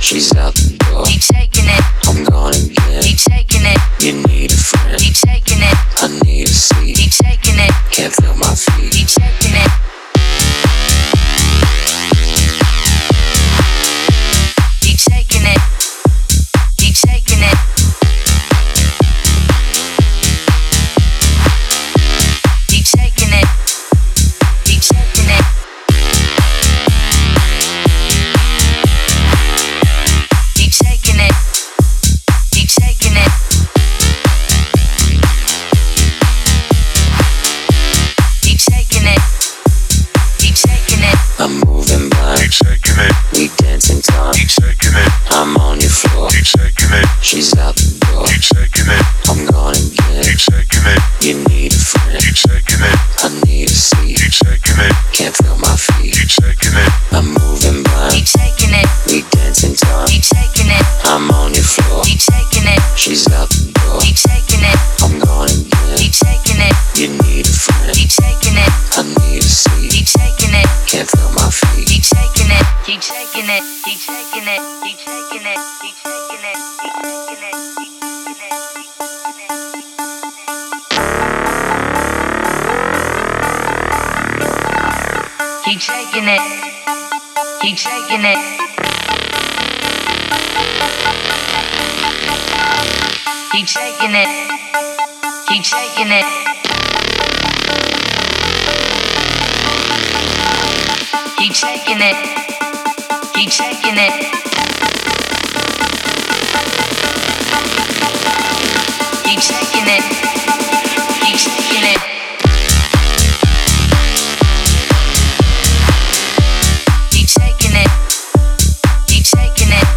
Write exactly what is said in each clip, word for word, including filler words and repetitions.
She's out the door. Keep taking it. I'm gone again. Keep taking it. You need a friend. Keep taking it. I need a seat. Keep taking it. Can't feel my feet. Keep taking it. Keep taking it. Keep taking it. Keep taking it. Keep taking it. Keep taking it. Keep taking it. Keep taking it. Keep taking it. I'm moving blind. Keep taking it. We dance in time. Keep taking it. I'm on your floor. Keep taking it. She's out the door. Keep taking it. I'm gone again. Keep taking it. You need a friend. Keep taking it. I need a seat. Keep taking it. Can't feel my feet. Keep taking it. I'm moving blind. Keep taking it. We dance in time. Keep taking it. I'm on your floor. Keep taking it. She's out the door. Keep taking it. I'm gone again. Keep taking it. You need a friend. Keep taking it. I need a seat. Keep taking it. Can't feel my feet. Keep taking it. Keep taking it. Keep taking it. Keep taking it. Keep taking it. Keep taking it. Keep taking it. Keep taking it. Keep taking it. Keep taking it. Keep taking it. Keep taking it. Keep taking it. Keep taking it. Keep taking it. Keep taking it. Keep taking it.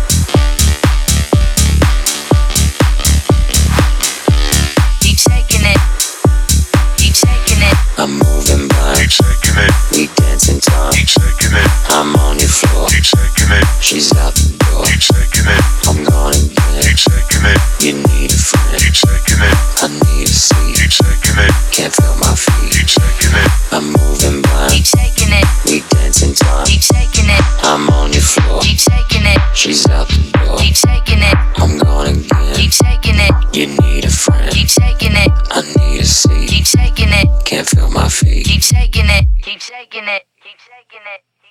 Keep taking it. Keep taking it. I'm moving blind. Keep taking it. We dance in time. Keep taking it. I'm on your floor. Keep taking it. She's out the door. Keep taking it. I'm gone again. Keep taking it. You need a friend. Keep taking it. I need a seat. Keep taking it. Can't feel my feet. Keep taking it. I'm moving blind. Keep taking it. We dance in time. Keep taking it. I'm on your floor. Keep taking it. She's out the door. Keep taking it. I'm gone again. Keep taking it. You need a friend. Keep taking it. I need a seat. Keep taking it. Can't feel my feet. Keep taking it. Keep taking it. Keep taking it.